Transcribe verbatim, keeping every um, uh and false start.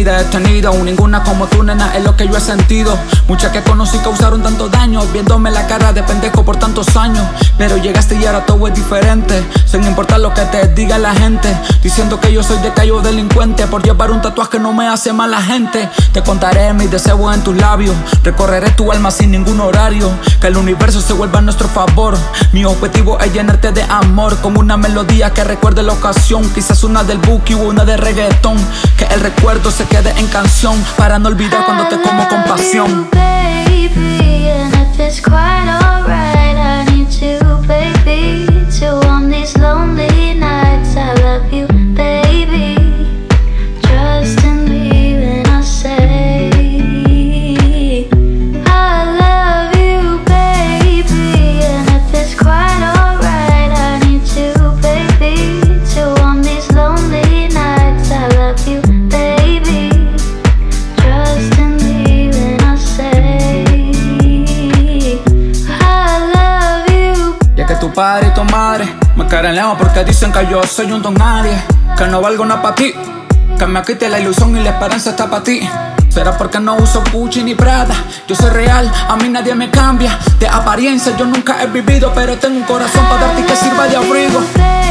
detenida, detenida. Aún ninguna como tú, nena, es lo que yo he sentido. Muchas que conocí causaron tanto daño, viéndome la cara de pendejo por tantos años. Pero llegaste y ahora todo es diferente, sin importar lo que te diga la gente, diciendo que yo soy de callo delincuente por llevar un tatuaje que no me hace mala gente. Te contaré mis deseos en tus labios, recorreré tu alma sin ningún horario, que el universo se vuelva a nuestro favor. Mi objetivo es llenarte de amor, como una melodía que recuerde la ocasión, quizás una del Buki o una de reggaetón, que el recuerdo se quede en canción, para no olvidar cuando te como con pasión. Tu padre y tu madre me caen lejos porque dicen que yo soy un don nadie, que no valgo nada para ti, que me quite la ilusión y la esperanza está para ti. Será porque no uso Gucci ni Prada, yo soy real, a mí nadie me cambia. De apariencia yo nunca he vivido, pero tengo un corazón para darte que sirva de abrigo.